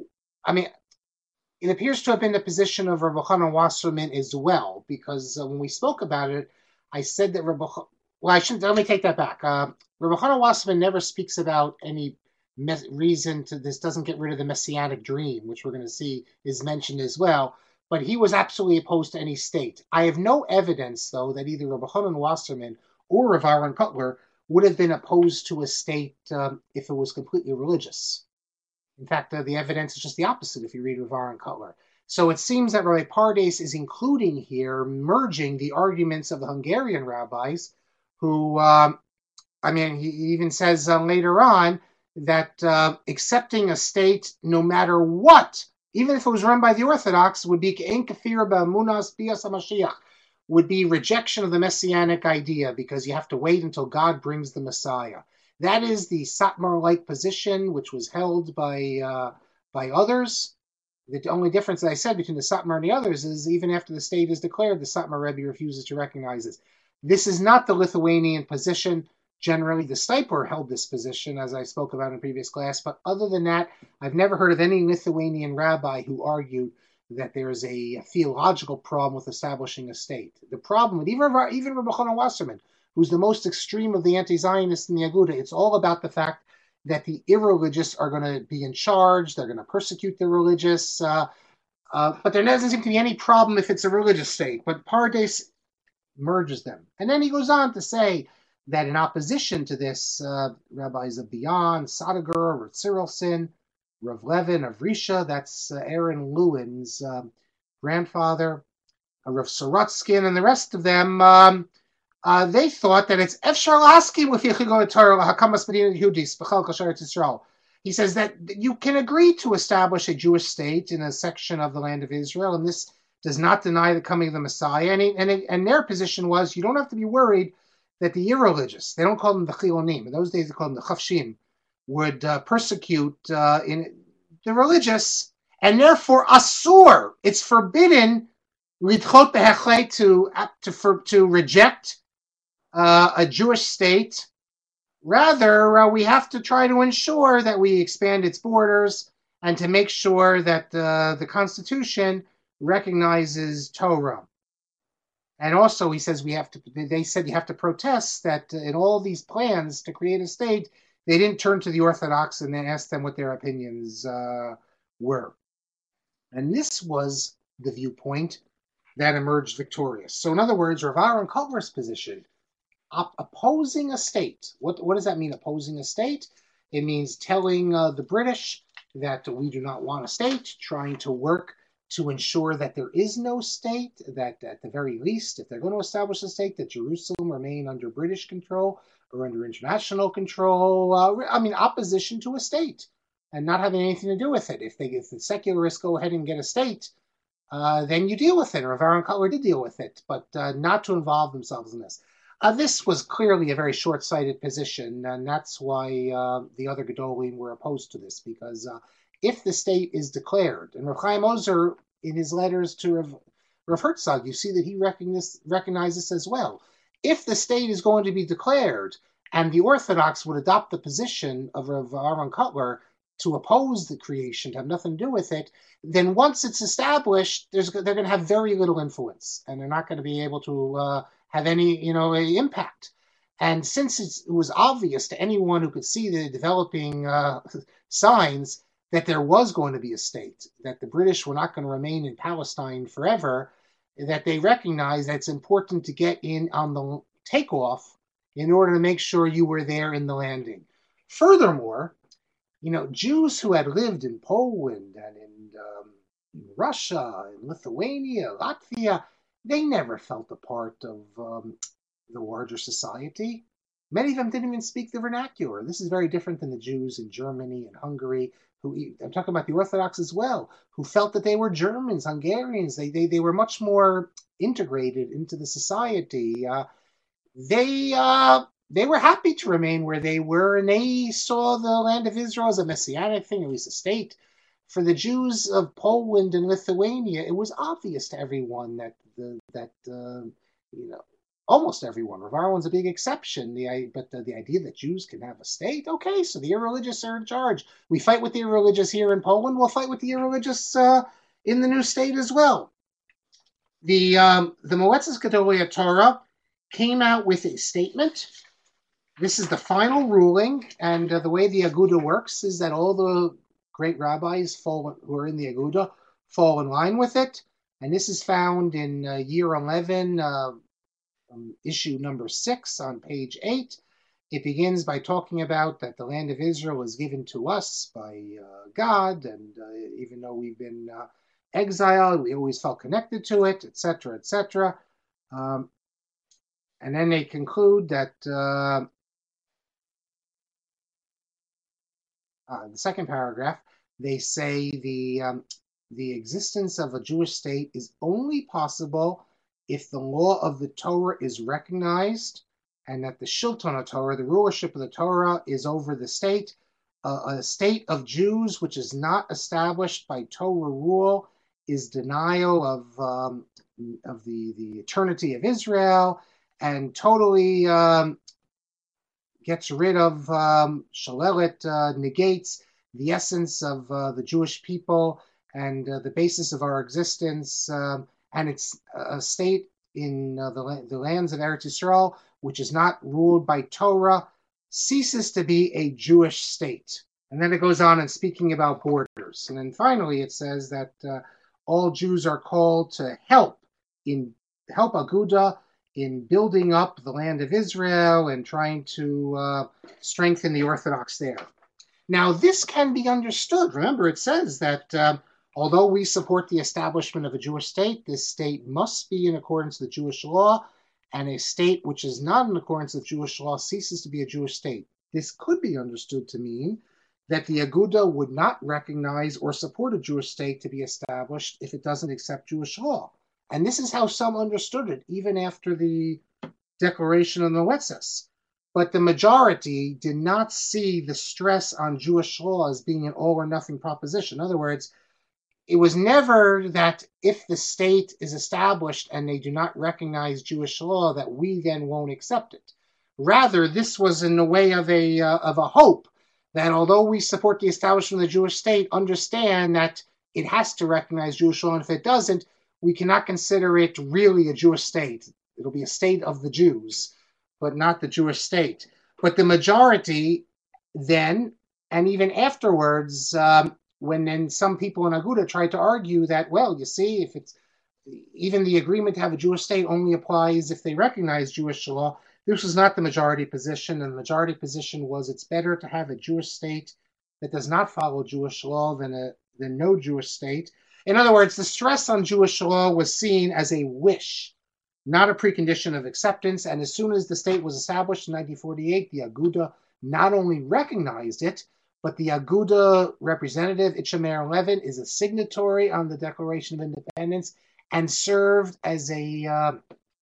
it appears to have been the position of Rav Elchanan Wasserman as well, because when we spoke about it, I said that let me take that back. Rav Elchanan Wasserman never speaks about any reason to this, doesn't get rid of the messianic dream, which we're going to see is mentioned as well, but he was absolutely opposed to any state. I have no evidence, though, that either Rav Elchanan Wasserman or Rav Aaron Kotler would have been opposed to a state if it was completely religious. In fact, the evidence is just the opposite if you read Rav Aaron Kotler. So it seems that Rabbi Pardes is including here, merging the arguments of the Hungarian rabbis, who, he even says later on that accepting a state, no matter what, even if it was run by the Orthodox, would be ke'en kafir ba'amunas bias HaMashiach, would be rejection of the messianic idea, because you have to wait until God brings the Messiah. That is the Satmar-like position, which was held by others. The only difference, as I said, between the Satmar and the others is even after the state is declared, the Satmar Rebbe refuses to recognize this. This is not the Lithuanian position. Generally, the Stipler held this position, as I spoke about in previous class. But other than that, I've never heard of any Lithuanian rabbi who argued that there is a theological problem with establishing a state. The problem with even Rabbi Chanan Wasserman, who's the most extreme of the anti-Zionists in the Aguda, it's all about the fact that the irreligious are going to be in charge. They're going to persecute the religious. But there doesn't seem to be any problem if it's a religious state. But Pardes merges them. And then he goes on to say that in opposition to this, rabbis of Bian, Sadiger, Rav Tzirilson, Rav Levin of Risha, that's Aaron Lewin's grandfather, Rav Sorotskin, and the rest of them, they thought that it's Efshar Lasky with Yechigo Torah Hakamas Medina Yehudis B'chal Kasher Yisrael. He says that you can agree to establish a Jewish state in a section of the land of Israel, and this does not deny the coming of the Messiah. And their position was you don't have to be worried that the irreligious, they don't call them the Chilonim, in those days they called them the Chafshim, would persecute in the religious, and therefore Asur, it's forbidden Lidchot Behechle to reject a Jewish state. Rather, we have to try to ensure that we expand its borders and to make sure that the Constitution recognizes Torah. And also, he says they said you have to protest that in all these plans to create a state, they didn't turn to the Orthodox and then ask them what their opinions were. And this was the viewpoint that emerged victorious. So in other words, Rav Aaron Kotler's position, opposing a state. What does that mean, opposing a state? It means telling the British that we do not want a state, trying to work to ensure that there is no state, that at the very least, if they're going to establish a state, that Jerusalem remain under British control or under international control. Opposition to a state and not having anything to do with it. If the secularists go ahead and get a state, then you deal with it. Rav Aaron Kotler did deal with it, but not to involve themselves in this. This was clearly a very short-sighted position, and that's why the other Gedolim were opposed to this, because if the state is declared, and Rav Chaim Ozer, in his letters to Rav Herzog, you see that he recognizes this as well. If the state is going to be declared, and the Orthodox would adopt the position of Rav Aaron Kotler to oppose the creation, to have nothing to do with it, then once it's established, they're going to have very little influence, and they're not going to be able to have any, impact. And since it was obvious to anyone who could see the developing signs that there was going to be a state, that the British were not going to remain in Palestine forever, that they recognized that it's important to get in on the takeoff in order to make sure you were there in the landing. Furthermore, Jews who had lived in Poland and in Russia, in Lithuania, Latvia, they never felt a part of the larger society. Many of them didn't even speak the vernacular. This is very different than the Jews in Germany and Hungary, I'm talking about the Orthodox as well, who felt that they were Germans, Hungarians. They were much more integrated into the society. They were happy to remain where they were, and they saw the land of Israel as a messianic thing, at least a state. For the Jews of Poland and Lithuania, it was obvious to everyone that almost everyone. Rav Aaron's a big exception. But the idea that Jews can have a state, okay, so the irreligious are in charge. We fight with the irreligious here in Poland. We'll fight with the irreligious in the new state as well. The Moetzes Gedolei Torah came out with a statement. This is the final ruling, and the way the Aguda works is that all the great rabbis who are in the Aguda fall in line with it, and this is found in year 11, issue number 6 on page 8. It begins by talking about that the land of Israel is given to us by God, and even though we've been exiled, we always felt connected to it, etc., etc. And then they conclude that the second paragraph, they say the existence of a Jewish state is only possible if the law of the Torah is recognized and that the Shilton Torah, the rulership of the Torah, is over the state. A state of Jews which is not established by Torah rule is denial of the eternity of Israel, and totally gets rid of, shalelet, negates the essence of the Jewish people and the basis of our existence. And it's a state in the lands of Eretz Yisrael, which is not ruled by Torah, ceases to be a Jewish state. And then it goes on and speaking about borders. And then finally it says that all Jews are called to help Aguda in building up the land of Israel and trying to strengthen the Orthodox there. Now, this can be understood. Remember, it says that although we support the establishment of a Jewish state, this state must be in accordance with Jewish law, and a state which is not in accordance with Jewish law ceases to be a Jewish state. This could be understood to mean that the Aguda would not recognize or support a Jewish state to be established if it doesn't accept Jewish law. And this is how some understood it, even after the declaration of Noetzes. But the majority did not see the stress on Jewish law as being an all or nothing proposition. In other words, it was never that if the state is established and they do not recognize Jewish law, that we then won't accept it. Rather, this was in the way of a hope that although we support the establishment of the Jewish state, understand that it has to recognize Jewish law, and if it doesn't, we cannot consider it really a Jewish state. It'll be a state of the Jews, but not the Jewish state. But the majority then, and even afterwards, when then some people in Aguda tried to argue that, well, you see, if it's even the agreement to have a Jewish state only applies if they recognize Jewish law, this was not the majority position. And the majority position was it's better to have a Jewish state that does not follow Jewish law than no Jewish state. In other words, the stress on Jewish law was seen as a wish, not a precondition of acceptance. And as soon as the state was established in 1948, the Aguda not only recognized it, but the Aguda representative, Itchamer Levin, is a signatory on the Declaration of Independence and served as a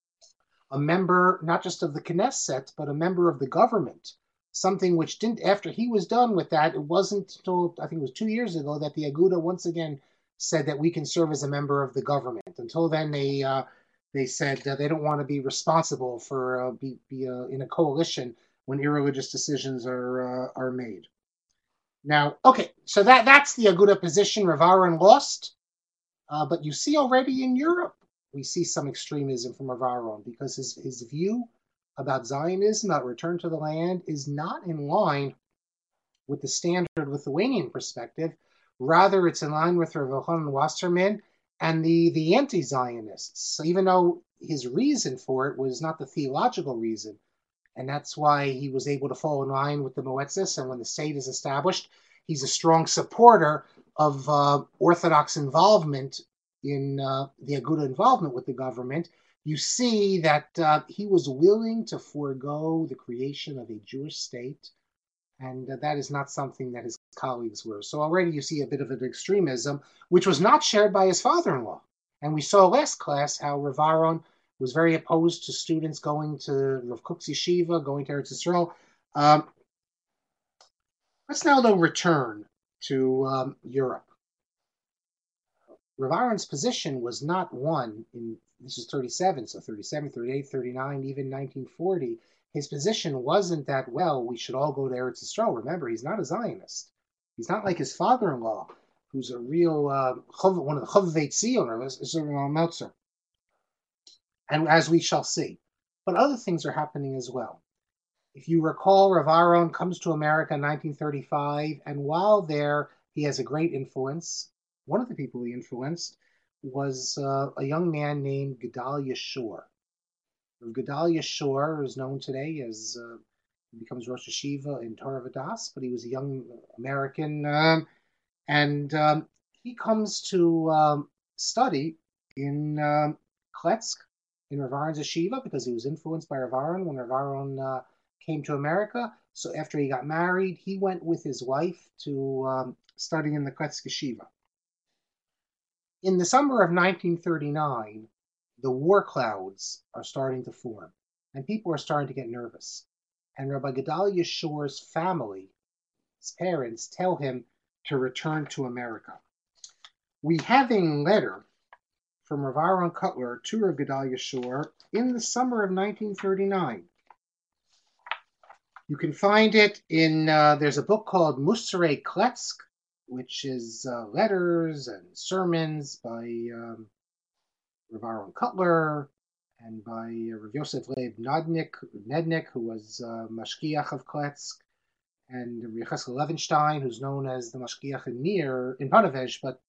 member, not just of the Knesset, but a member of the government. Something which didn't, after he was done with that, it wasn't until, I think it was 2 years ago, that the Aguda once again said that we can serve as a member of the government. Until then, they said they don't want to be responsible for be in a coalition when irreligious decisions are made. Now, okay, so that's the Aguda position. Rav Aharon lost, but you see already in Europe, we see some extremism from Rav Aharon because his view about Zionism, about return to the land, is not in line with the standard Lithuanian perspective. Rather, it's in line with Rav Elchanan Wasserman and the anti-Zionists. So even though his reason for it was not the theological reason, and that's why he was able to fall in line with the Moetzes, and when the state is established, he's a strong supporter of Orthodox involvement in the Aguda involvement with the government. You see that he was willing to forego the creation of a Jewish state, and that is not something that his colleagues were. So already you see a bit of an extremism, which was not shared by his father-in-law. And we saw last class how Rav Aharon was very opposed to students going to Rav Kook's yeshiva, going to Eretz Yisrael. Let's now, though, return to Europe. Rav Aharon's position was not one in, this is 37, so 37, 38, 39, even 1940. His position wasn't that, well, we should all go to Eretz Yisrael. Remember, he's not a Zionist. He's not like his father-in-law, who's a real, one of the Chovvei Tzion, Israel Meltzer. And as we shall see. But other things are happening as well. If you recall, Rav Aharon comes to America in 1935, and while there, he has a great influence. One of the people he influenced was a young man named Gedalia Schorr. Gedalia Schorr is known today as he becomes Rosh Hashiva in Torah Vodaas, but he was a young American, and he comes to study in Kletsk, in Rav Aharon's yeshiva, because he was influenced by Rav Aharon when Rav Aharon came to America. So after he got married, he went with his wife to study in the Kletsk yeshiva. In the summer of 1939, the war clouds are starting to form. and people are starting to get nervous. And Rabbi Gedalia Schor's family, his parents, tell him to return to America. We have a letter from Rav Aaron Kotler to Rav Gedalia Schor in the summer of 1939. You can find it in, there's a book called Musarei Kletzk, which is letters and sermons by Rav Aaron Kotler and by Rav Yosef Leib Nednik, who was Mashgiach of Kletzk, and Rav Yecheskel Levenstein, who's known as the Mashgiach in Panovej, but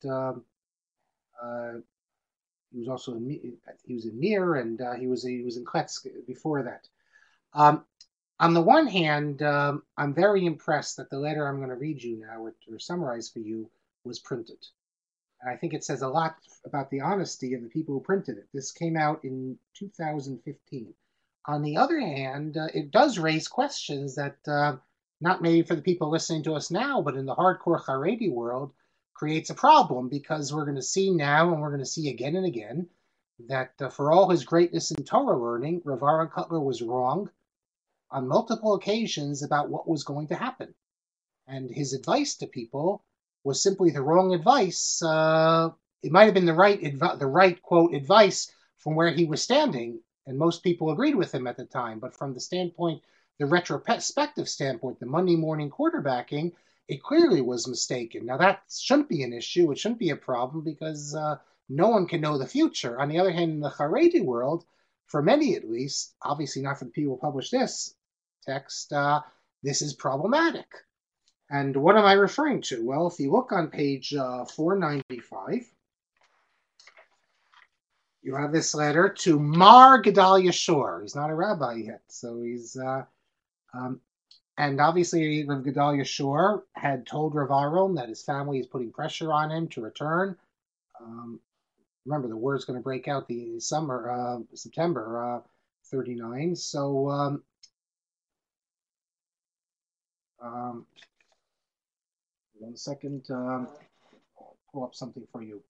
he was also in Mir, and he was in Kletzk before that. On the one hand, I'm very impressed that the letter I'm going to read you now, or summarize for you, was printed. And I think it says a lot about the honesty of the people who printed it. This came out in 2015. On the other hand, it does raise questions that, not maybe for the people listening to us now, but in the hardcore Haredi world, creates a problem, because we're going to see now, and we're going to see again and again, that for all his greatness in Torah learning, Rav Aaron Kotler was wrong on multiple occasions about what was going to happen. And his advice to people was simply the wrong advice. It might have been the right quote advice from where he was standing, and most people agreed with him at the time. But from the standpoint, the retrospective standpoint, the Monday morning quarterbacking, it clearly was mistaken. Now that shouldn't be an issue. It shouldn't be a problem, because no one can know the future. On the other hand, in the Haredi world, for many at least, obviously not for the people who publish this text, this is problematic. And what am I referring to? Well, if you look on page 495, you have this letter to Mar Gedalia Schor. He's not a rabbi yet, so he's and obviously Rav Gedalia Schor had told Rav Aaron that his family is putting pressure on him to return. Remember, the war's going to break out the September 39. So one second, I'll pull up something for you.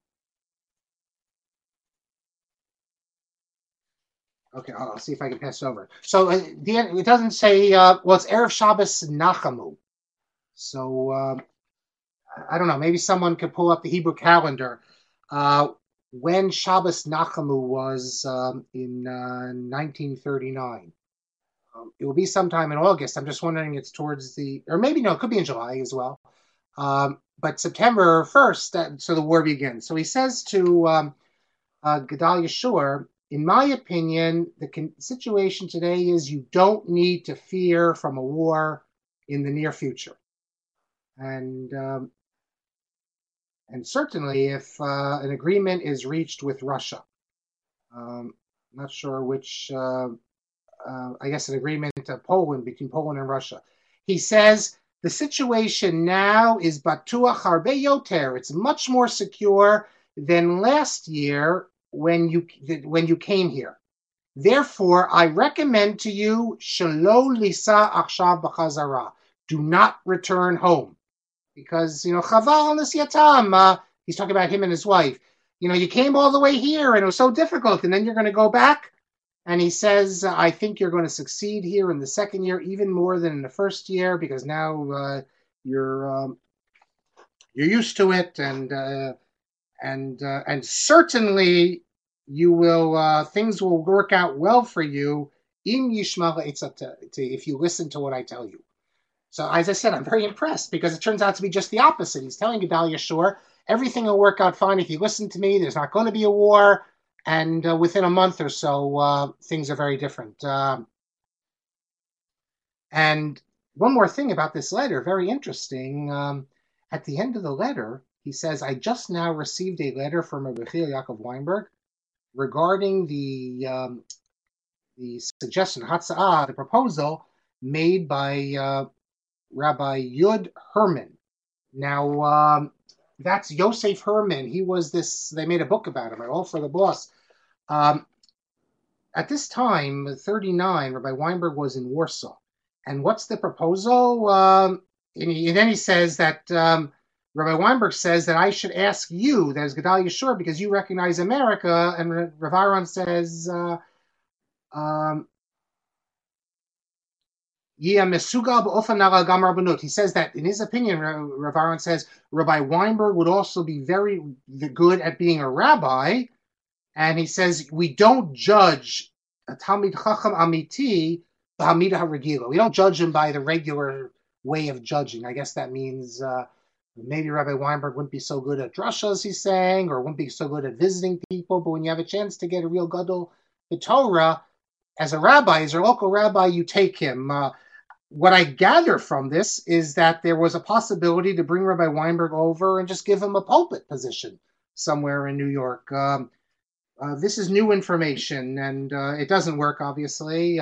Okay, I'll see if I can pass it over. So it doesn't say, well, it's Erev Shabbos Nachamu. So I don't know, maybe someone could pull up the Hebrew calendar. When Shabbos Nachamu was in 1939. It will be sometime in August. I'm just wondering, it's towards or maybe no, it could be in July as well. But September 1st, so the war begins. So he says to Gedalia Schor, in my opinion, the situation today is you don't need to fear from a war in the near future. And certainly if an agreement is reached with Russia, I'm not sure which, I guess an agreement between Poland and Russia. He says, the situation now is batuach harbe yoter. It's much more secure than last year when you came here. Therefore, I recommend to you, shelo lisa achshav b'chazara. Do not return home. Because, chaval nisyatam, he's talking about him and his wife. You came all the way here and it was so difficult, and then you're going to go back? And he says, I think you're going to succeed here in the second year even more than in the first year, because now you're used to it, and certainly you will things will work out well for you im yishma if you listen to what I tell you. So as I said, I'm very impressed, because it turns out to be just the opposite. He's telling Gedalia Schor, everything will work out fine if you listen to me. There's not going to be a war. And within a month or so, things are very different. And one more thing about this letter, very interesting. At the end of the letter, he says, I just now received a letter from Rabbi Yechiel Yaakov Weinberg regarding the suggestion, Hatza'ah, the proposal made by Rabbi Yud Herman. Now, that's Yosef Herman. He was they made a book about him, All for the Boss. At this time, 39, Rabbi Weinberg was in Warsaw. And what's the proposal? And then he says that, Rabbi Weinberg says that I should ask you, that is Gedalia Schor, because you recognize America. And Rav Aaron says, He says that in his opinion, Rav Aaron says Rabbi Weinberg would also be very good at being a rabbi, and he says we don't judge a Talmid Chacham Amiti b'Hamida HaRegila. We don't judge him by the regular way of judging. I guess that means maybe Rabbi Weinberg wouldn't be so good at drashas, he's saying, or wouldn't be so good at visiting people. But when you have a chance to get a real gadol the Torah as a rabbi, as your local rabbi, you take him. What I gather from this is that there was a possibility to bring Rabbi Weinberg over and just give him a pulpit position somewhere in New York. This is new information, and it doesn't work, obviously.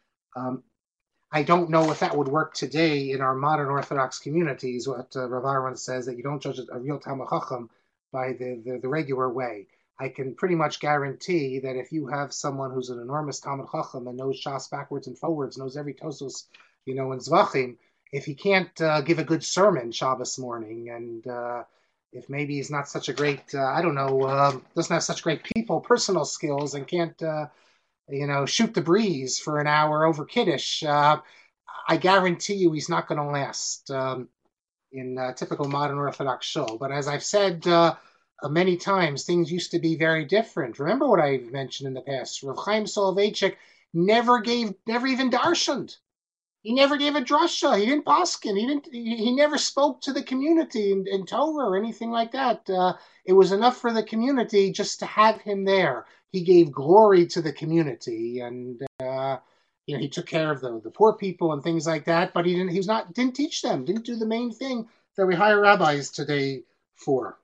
I don't know if that would work today in our modern Orthodox communities, what Rav Aaron says, that you don't judge a real Talmid Chacham by the regular way. I can pretty much guarantee that if you have someone who's an enormous Talmid Chacham and knows Shas backwards and forwards, knows every Tosos, in Zvachim, if he can't give a good sermon Shabbos morning, and if maybe he's not such a great, doesn't have such great personal skills, and can't, shoot the breeze for an hour over Kiddush, I guarantee you he's not going to last in typical modern Orthodox shul. But as I've said many times, things used to be very different. Remember what I've mentioned in the past. Rav Chaim Soloveitchik never even darshaned. He never gave a drasha. He didn't paskin. He never spoke to the community in Torah or anything like that. It was enough for the community just to have him there. He gave glory to the community, and he took care of the poor people and things like that. But he didn't teach them. Didn't do the main thing that we hire rabbis today for.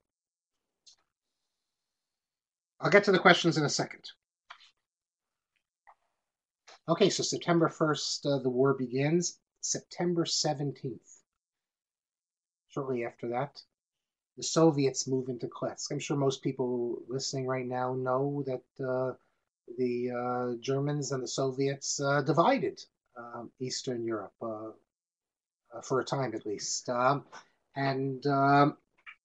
I'll get to the questions in a second. Okay, so September 1st, the war begins. September 17th, shortly after that, the Soviets move into Kletsk. I'm sure most people listening right now know that the Germans and the Soviets divided Eastern Europe for a time at least. The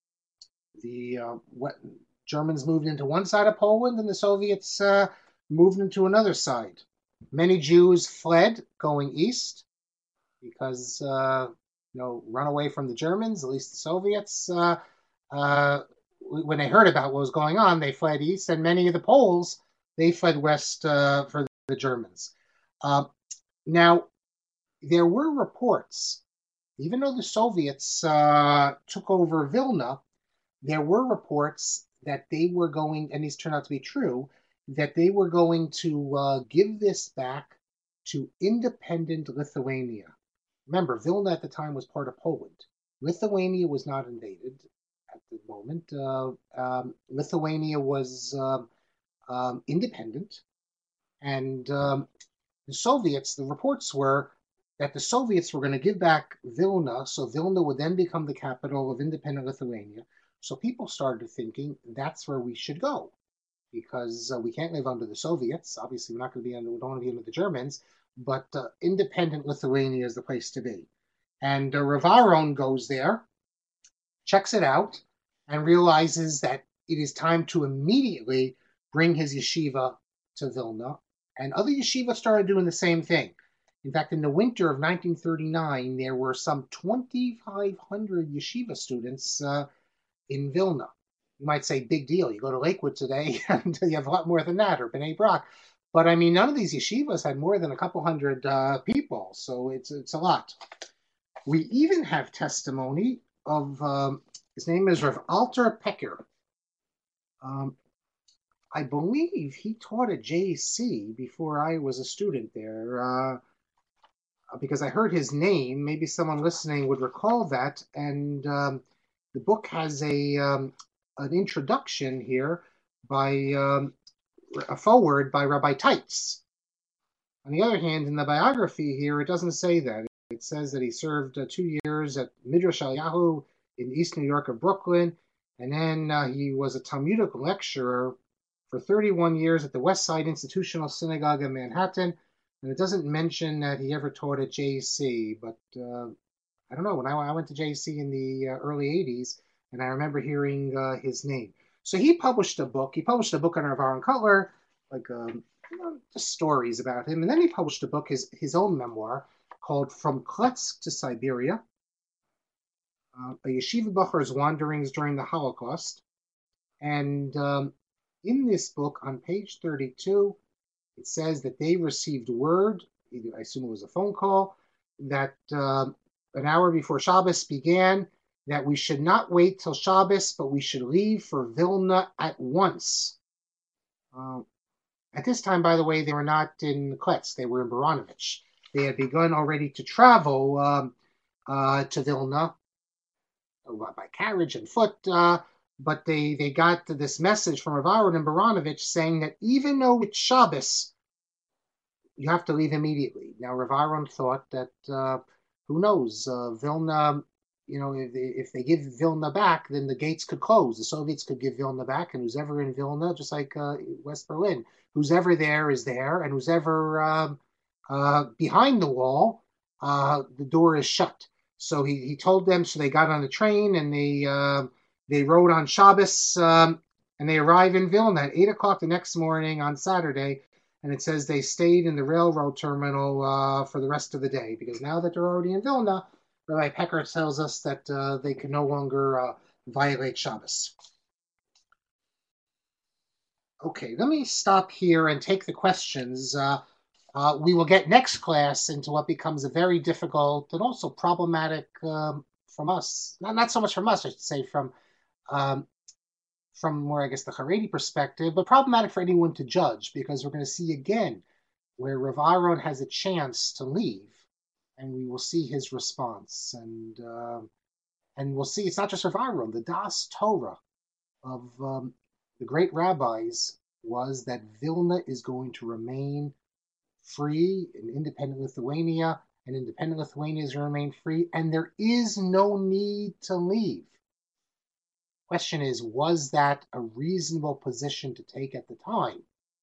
Germans moved into one side of Poland and the Soviets moved into another side. Many Jews fled going east because, run away from the Germans, at least the Soviets. When they heard about what was going on, they fled east, and many of the Poles, they fled west for the Germans. Now, there were reports, even though the Soviets took over Vilna, there were reports that they were going, and these turned out to be true, that they were going to give this back to independent Lithuania. Remember, Vilna at the time was part of Poland. Lithuania was not invaded at the moment. Lithuania was independent. And the Soviets, the reports were that the Soviets were going to give back Vilna, so Vilna would then become the capital of independent Lithuania. So people started thinking that's where we should go, because we can't live under the Soviets. Obviously, we don't want to be under the Germans, but independent Lithuania is the place to be. And Rav Aaron goes there, checks it out, and realizes that it is time to immediately bring his yeshiva to Vilna. And other yeshivas started doing the same thing. In fact, in the winter of 1939, there were some 2,500 yeshiva students in Vilna. You might say, big deal. You go to Lakewood today, and you have a lot more than that, or Bnei Brak. But I mean, none of these yeshivas had more than a couple hundred people, so it's a lot. We even have testimony of, his name is Rav Alter Pecker. I believe he taught at JC before I was a student there, because I heard his name. Maybe someone listening would recall that. And the book has an introduction here by a foreword by Rabbi Teitz. On the other hand, in the biography here, it doesn't say that. It says that he served 2 years at Midrash Eliyahu in East New York of Brooklyn, and then he was a Talmudic lecturer for 31 years at the West Side Institutional Synagogue in Manhattan. And it doesn't mention that he ever taught at JC, but I don't know. When I went to JC in the early 80s, and I remember hearing his name. So he published a book. He published a book on Rav Aaron Kotler, like just stories about him. And then he published a book, his own memoir, called From Kletsk to Siberia, a yeshiva bacher's wanderings during the Holocaust. And in this book, on page 32, it says that they received word, I assume it was a phone call, that an hour before Shabbos began, that we should not wait till Shabbos, but we should leave for Vilna at once. At this time, by the way, they were not in Kletsk, they were in Baranovich. They had begun already to travel to Vilna by carriage and foot, but they got this message from Rav Aaron and Baranovich saying that even though it's Shabbos, you have to leave immediately. Now, Rav Aaron thought that, who knows, Vilna, if they give Vilna back, then the gates could close. The Soviets could give Vilna back, and who's ever in Vilna, just like West Berlin, who's ever there is there, and who's ever behind the wall, the door is shut. So he told them, so they got on the train, and they rode on Shabbos, and they arrived in Vilna at 8 o'clock the next morning on Saturday. And it says they stayed in the railroad terminal for the rest of the day, because now that they're already in Vilna, Rabbi Pecker tells us that they can no longer violate Shabbos. Okay, let me stop here and take the questions. We will get next class into what becomes a very difficult and also problematic from us. Not so much from us, I should say, from more, I guess, the Haredi perspective, but problematic for anyone to judge, because we're going to see again where Rav Aaron has a chance to leave, and we will see his response. And we'll see it's not just Rav Aaron. The Das Torah of the great rabbis was that Vilna is going to remain free in independent Lithuania, and independent Lithuania is going to remain free, and there is no need to leave. Question is, was that a reasonable position to take at the time?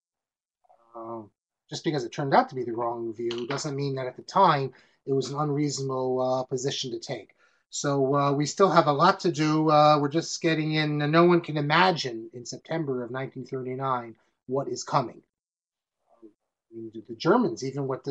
Just because it turned out to be the wrong view doesn't mean that at the time it was an unreasonable position to take. So we still have a lot to do. We're just getting in. No one can imagine in September of 1939 what is coming. The Germans, even with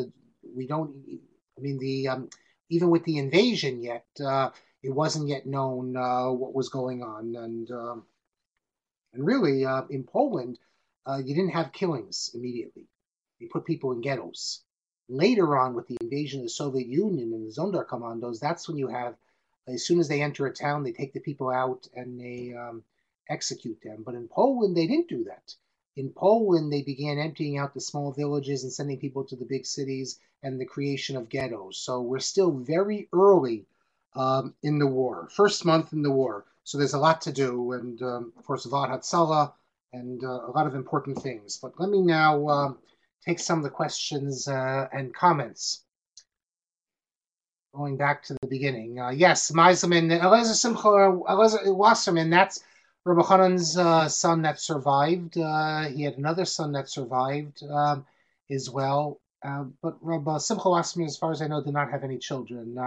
even with the invasion yet, it wasn't yet known what was going on, and really in Poland, you didn't have killings immediately. They put people in ghettos. Later on, with the invasion of the Soviet Union and the Sonderkommandos, that's when you have, as soon as they enter a town, they take the people out and they execute them. But in Poland, they didn't do that. In Poland, they began emptying out the small villages and sending people to the big cities, and the creation of ghettos. So we're still very early in the war, first month in the war. So there's a lot to do, and of course, Avad Hatzalah, and a lot of important things. But let me now take some of the questions and comments. Going back to the beginning. Yes, Meiselman, Eliezer Wasserman, that's Rabbi Hanan's son that survived. He had another son that survived as well. But Rabbi Simcha Wasserman, as far as I know, did not have any children.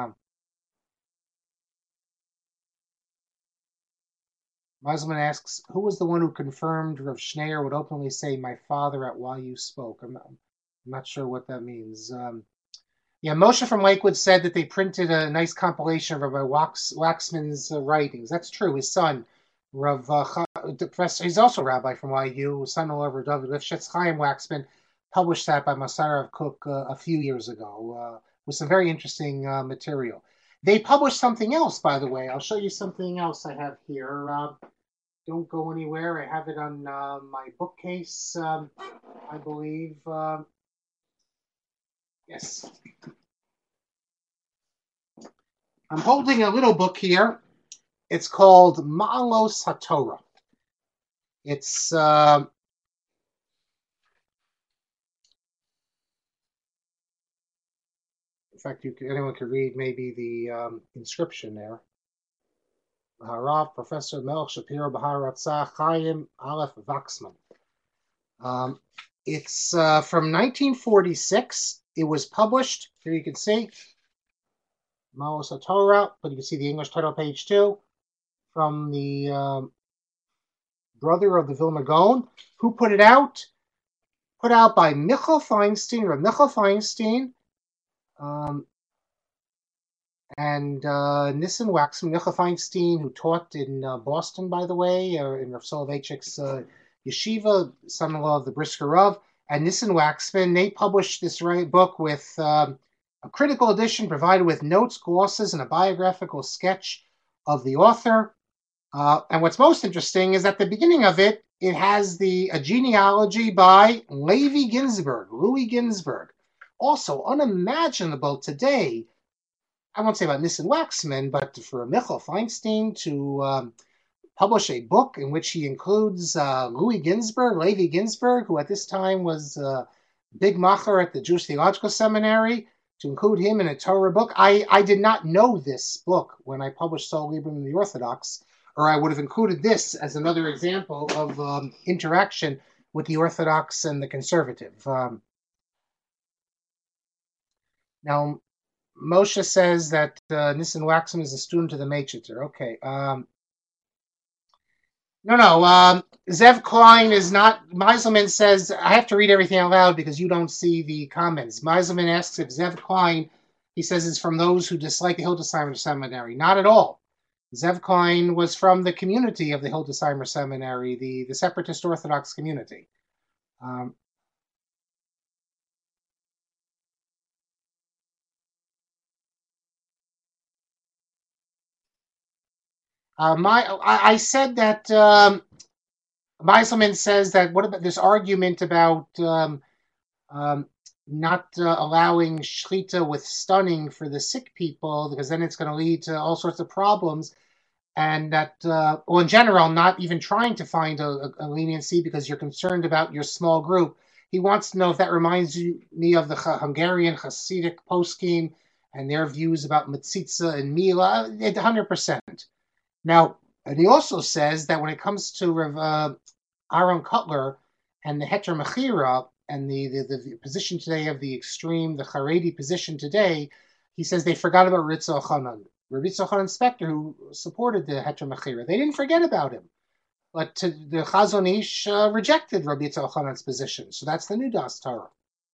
Meiselman asks, who was the one who confirmed Rav Schneier would openly say, "My father," at while you spoke? I'm not sure what that means. Yeah, Moshe from Lakewood said that they printed a nice compilation of Rabbi Waxman's writings. That's true. His son, he's also a rabbi from YU, son-in-law of David Lifshitz, Chaim Waxman, published that by Masarav Cook a few years ago with some very interesting material. They published something else, by the way. I'll show you something else I have here. Don't go anywhere. I have it on my bookcase, I believe. Yes. I'm holding a little book here. It's called Ma'alos HaTorah. It's in fact, anyone could read maybe the inscription there. Harav Professor Melch Shapiro Bahar Ratzah Chaim Aleph Waxman. It's from 1946. It was published. Here you can see Ma'alos HaTorah, but you can see the English title, page 2, from the brother of the Vilna Gaon. Who put it out? Put out by Michal Feinstein, Rav Michal Feinstein. And Nissen Waxman, Yocha Feinstein, who taught in Boston, by the way, in Rav Soloveitchik's yeshiva, son-in-law of the Brisker Rav, and Nissen Waxman, they published this book with a critical edition provided with notes, glosses, and a biographical sketch of the author. And what's most interesting is at the beginning of it, it has a genealogy by Levi Ginsburg, Louis Ginsburg. Also unimaginable today. I won't say about Nissen Waxman, but for Michael Feinstein to publish a book in which he includes Louis Ginsburg, Levi Ginsburg, who at this time was a big macher at the Jewish Theological Seminary, to include him in a Torah book. I did not know this book when I published Sol Lieberman in the Orthodox, or I would have included this as another example of interaction with the Orthodox and the conservative. Now, Moshe says that Nissen Waxman is a student of the Meitzer. Okay. No. Zev Klein is not. Meiselman says, I have to read everything out loud because you don't see the comments. Meiselman asks if Zev Klein, he says, is from those who dislike the Hildesheimer Seminary. Not at all. Zev Klein was from the community of the Hildesheimer Seminary, the separatist Orthodox community. I said that Meiselman says that what about this argument about not allowing shechita with stunning for the sick people, because then it's going to lead to all sorts of problems, and that, well, in general, not even trying to find a leniency because you're concerned about your small group. He wants to know if that reminds me of the Hungarian Hasidic poskim and their views about Metzitza and Mila. 100%. Now, and he also says that when it comes to Aaron Cutler and the Heter Mechira and the position today of the extreme, the Haredi position today, he says they forgot about Ritzel Chanan. Ritzel Chanan Spector, who supported the Heter Mechira, they didn't forget about him. But the Chazon Ish rejected Rabbi Yitzchak Hanan's position. So that's the new Das Torah.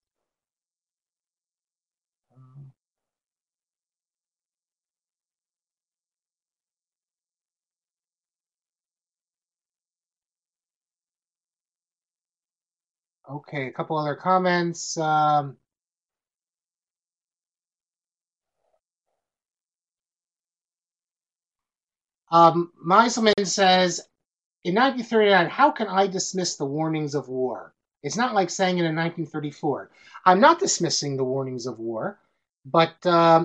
Okay, a couple other comments. Meiselman says, in 1939, how can I dismiss the warnings of war? It's not like saying it in 1934. I'm not dismissing the warnings of war, but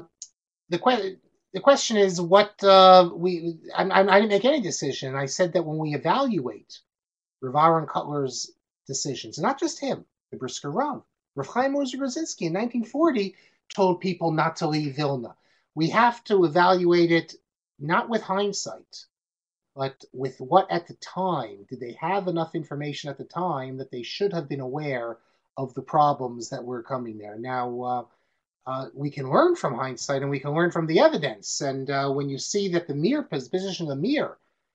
the question is what I didn't make any decision. I said that when we evaluate Rav Aaron Cutler's decisions, and not just him, the Brisker Rav, Rav Chaim Ozer Brzezinski in 1940 told people not to leave Vilna. We have to evaluate it not with hindsight, but with what at the time, did they have enough information at the time that they should have been aware of the problems that were coming there. Now, we can learn from hindsight and we can learn from the evidence. And when you see that the Mir position of the Mir,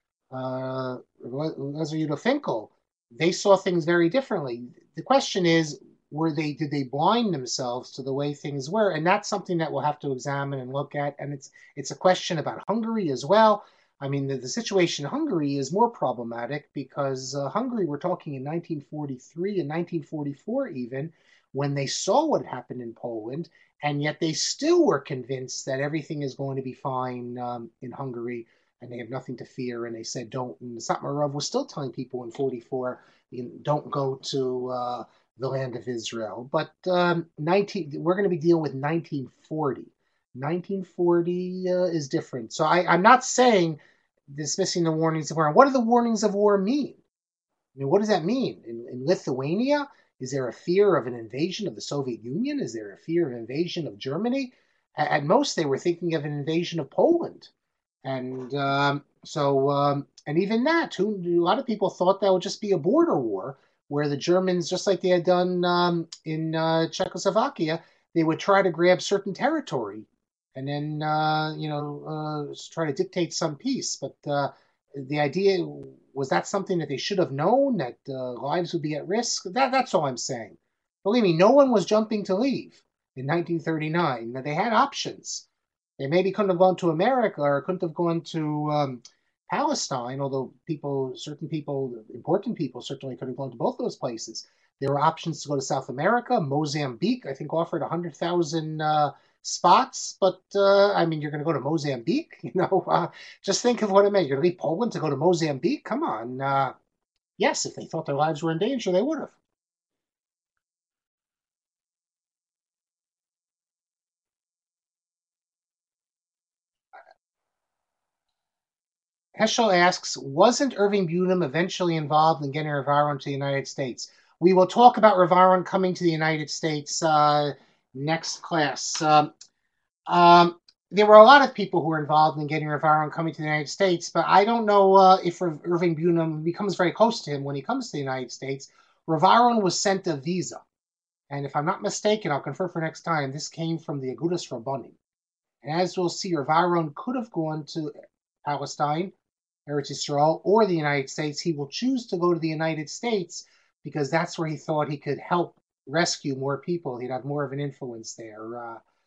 Lezer Yudah Finkel, they saw things very differently. The question is, did they blind themselves to the way things were? And that's something that we'll have to examine and look at. And it's a question about Hungary as well. I mean, the situation in Hungary is more problematic because Hungary, we're talking in 1943 and 1944 even, when they saw what happened in Poland, and yet they still were convinced that everything is going to be fine in Hungary and they have nothing to fear. And they said, don't. And Satmarov was still telling people in 44, don't go to the land of Israel. But we're going to be dealing with 1940. 1940 is different. So I'm not saying dismissing the warnings of war. What do the warnings of war mean? I mean, what does that mean? In Lithuania, is there a fear of an invasion of the Soviet Union? Is there a fear of invasion of Germany? At most, they were thinking of an invasion of Poland. And and even that, a lot of people thought that would just be a border war where the Germans, just like they had done in Czechoslovakia, they would try to grab certain territory and then try to dictate some peace. But the idea was that something that they should have known, that lives would be at risk. That's all I'm saying. Believe me, no one was jumping to leave in 1939. They had options. They maybe couldn't have gone to America or couldn't have gone to Palestine, although certain people, important people, certainly could have gone to both those places. There were options to go to South America. Mozambique, I think, offered 100,000 spots, but I mean, you're going to go to Mozambique, just think of what it meant. You're going to leave Poland to go to Mozambique? Come on. Yes, if they thought their lives were in danger, they would have. Heschel asks, wasn't Irving Bunim eventually involved in getting Rivaron to the United States? We will talk about Rivaron coming to the United States next class. There were a lot of people who were involved in getting Rivaron coming to the United States, but I don't know if Irving Bunim becomes very close to him when he comes to the United States. Rivaron was sent a visa, and if I'm not mistaken, I'll confirm for next time, this came from the Agudas Rabbanim. And as we'll see, Rivaron could have gone to Palestine, Eretz Yisrael, or the United States. He will choose to go to the United States because that's where he thought he could help rescue more people. He'd have more of an influence there.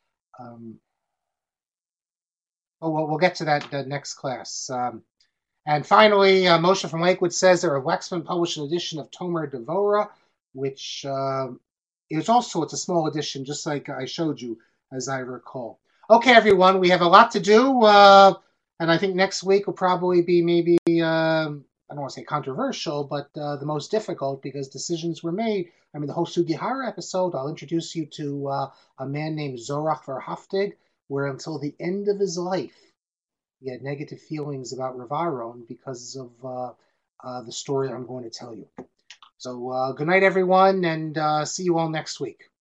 Well, we'll get to that next class. And finally, Moshe from Lakewood says that Rav Wexman published an edition of Tomer Devora, which it's a small edition, just like I showed you, as I recall. Okay, everyone, we have a lot to do, and I think next week will probably be maybe, I don't want to say controversial, but the most difficult because decisions were made. I mean, the whole Sugihara episode, I'll introduce you to a man named Zorach Verhaftig, where until the end of his life, he had negative feelings about Rivaron because of the story I'm going to tell you. So good night, everyone, and see you all next week.